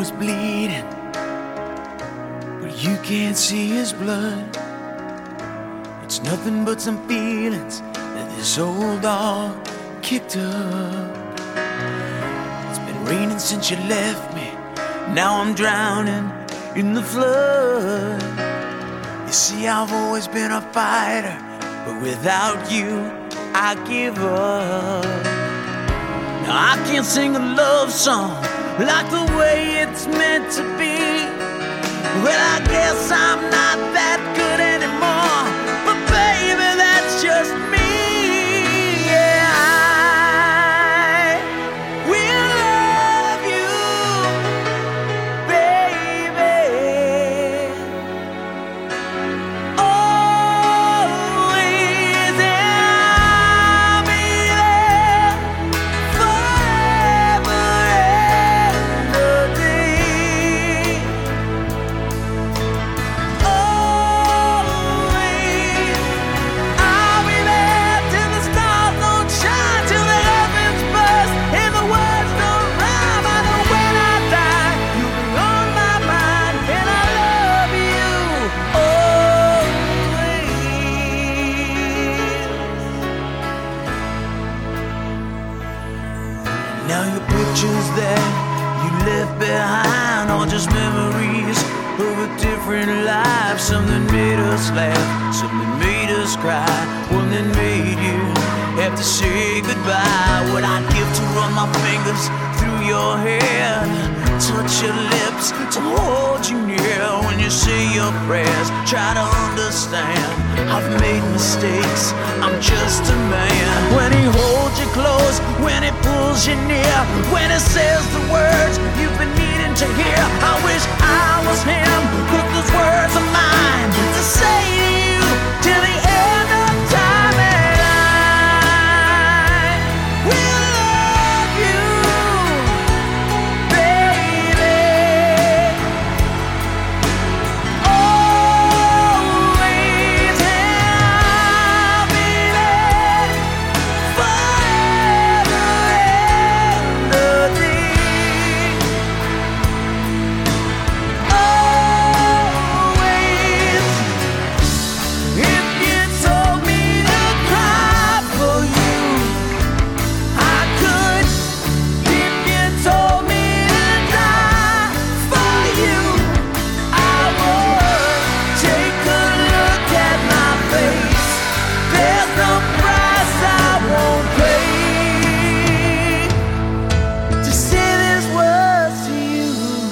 is bleeding, but you can't see his blood. It's nothing but some feelings that this old dog kicked up. It's been raining since you left me. Now I'm drowning in the flood. You see, I've always been a fighter, but without you, I give up. Now I can't sing a love song like the way it's meant to be. Well, I guess I'm not that good anymore, but baby, that's just me. Yeah, I will love you, baby, always, and I'll be there forever and a day. Always, I'll be there till the stars don't shine, till the heavens burst and the words don't rhyme. I know when I die, you'll be on my mind, and I love you always. Now your pictures that you left behind are just memories of a different life. Something made us laugh, something made us cry, one that made you have to say goodbye. What I'd give to run my fingers through your hair, touch your lips, to hold you near when you say your prayers. Try to understand, I've made mistakes, I'm just a man. When he holds you close, when he pulls you near, when he says the words you've been needing to hear, I wish I was him, put those words of mine to say to you till the end of time. And I will love you, baby, always, and I'll be there forever and a day. Always, if you told me to cry for you, I could. If you told me to die for you, I would. Take a look at my face, there's no price I won't pay to say these words to you.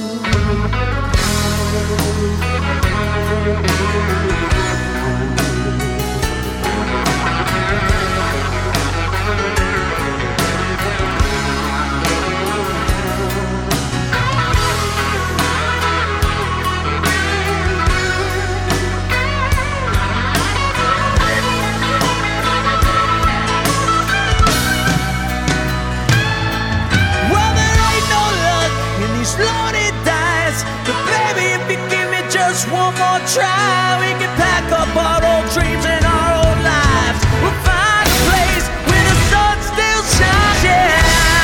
Well, there ain't no luck in these loaded dice, but baby, if you give me just one more try, we can pack up our old dreams and our old lives. We'll find a place where the sun still shines. Yeah,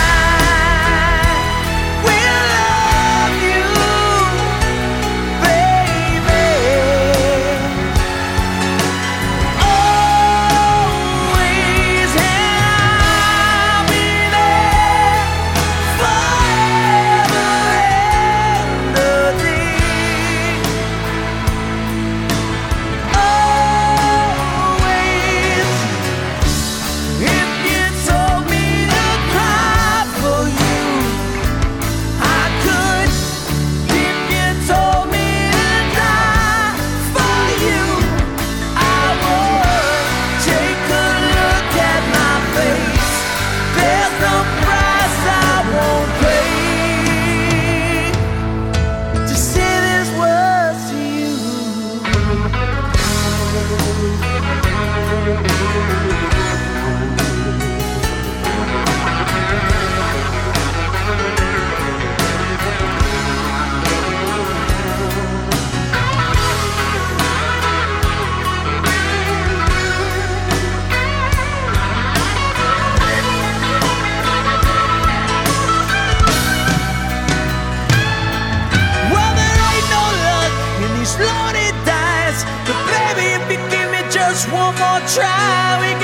we'll love you, baby, always, and I'll be there forever and a day. Always, Just one more try, we